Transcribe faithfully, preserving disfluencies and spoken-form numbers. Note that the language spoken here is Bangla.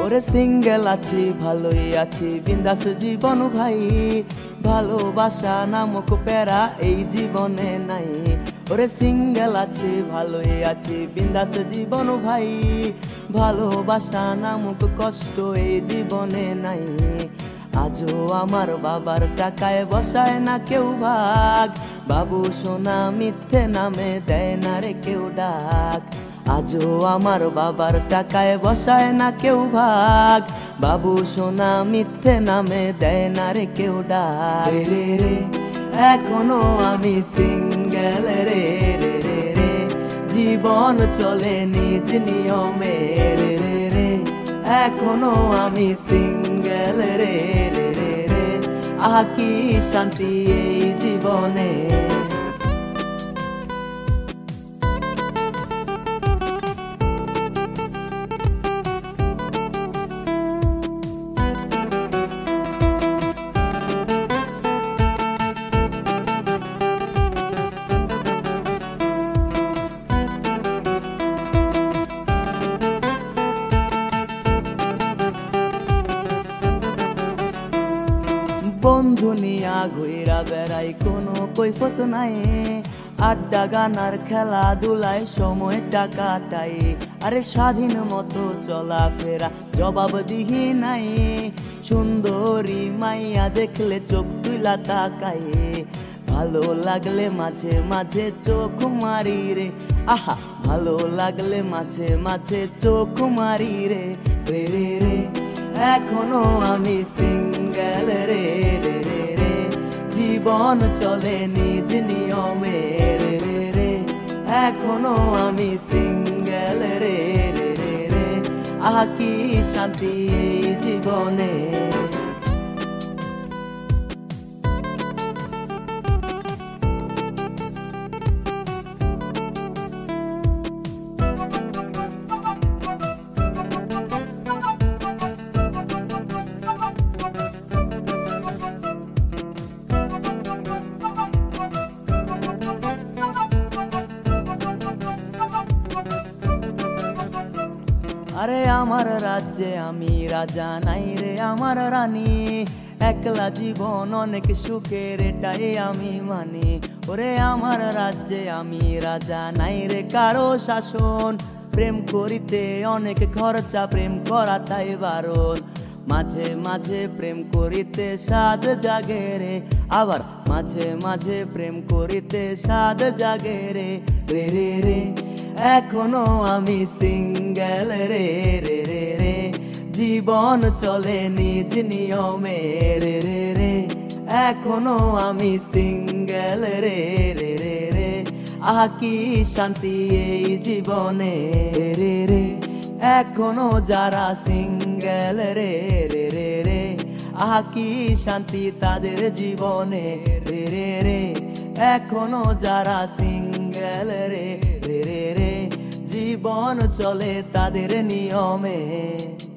ওরে সিঙ্গেল আছি ভালোই আছি বিন্দাস জীবন ভাই, ভালোবাসা নামক প্যারা এই জীবনে নাই। ওরে সিঙ্গেল আছি ভালোই আছি বিন্দাস জীবন ভাই, ভালোবাসা নামক কষ্ট এই জীবনে নাই। আজও আমার বাবার টাকায় বসায় না কেউ ভাগ, বাবু সোনা মিথ্যে নামে দেয় না রে কেউ ডাক। আজও আমার বাবার টাকায় বসায় না কেউ ভাগ, বাবু সোনা মিথ্যে নামে দেয় না রে কেউ ডাক। রে রে এখনো আমি সিঙ্গেল রে রে রে রে, জীবন চলে নিজ নিয়মে রে রে রে, এখনো আমি সিঙ্গেল রে রে রে রে, আহা কি শান্তি এই জীবনে। বন্ধু নিয়া ঘুইরা বেড়াই কোনো কৈফত নাই, আড্ডা গানার খেলাধুলায় সময়টা কাটাই। আরে স্বাধীন মতো চলাফেরা জবাব দিহি নাই, সুন্দরী মাইয়া দেখলে চোখ তুইলা তাকাই। ভালো লাগলে মাঝে মাঝে চোখ মারি রে, আহা ভালো লাগলে মাঝে মাঝে চোখ মারি রে রে রে রে, এখনো আমি সিঙ্গেল রে রে রে রে, জীবন চলে নিজ নিয়মে রে রে রে, এখনো আমি সিঙ্গেল রে রে রে রে, আহা কি শান্তি এই জীবনে। আরে আমার রাজ্যে আমি রাজা নাই রে আমার রানী, একলা জীবন অনেক সুখের এটাই আমি মানি। ওরে আমার রাজ্যে আমি রাজা নাই রে কারো শাসন, প্রেম করিতে অনেক খরচা প্রেম করা তাই বারণ। মাঝে মাঝে প্রেম করিতে স্বাদ জাগে রে, আবার মাঝে মাঝে প্রেম করিতে স্বাদ জাগে রে রে রে রে, এখনো আমি সিঙ্গেল রে রে রে রে, জীবন চলে নিজ নিয়মে রে রে রে, এখনো আমি সিঙ্গেল রে রে রে রে, আহা কি শান্তি এই জীবনে রে রে রে, এখনো যারা সিঙ্গেল রে রে রে রে, আহা কি শান্তি তাদের জীবনে রে রে রে, এখনো যারা সিঙ্গেল রে রে রে রে, জীবন চলে তাদের নিয়মে।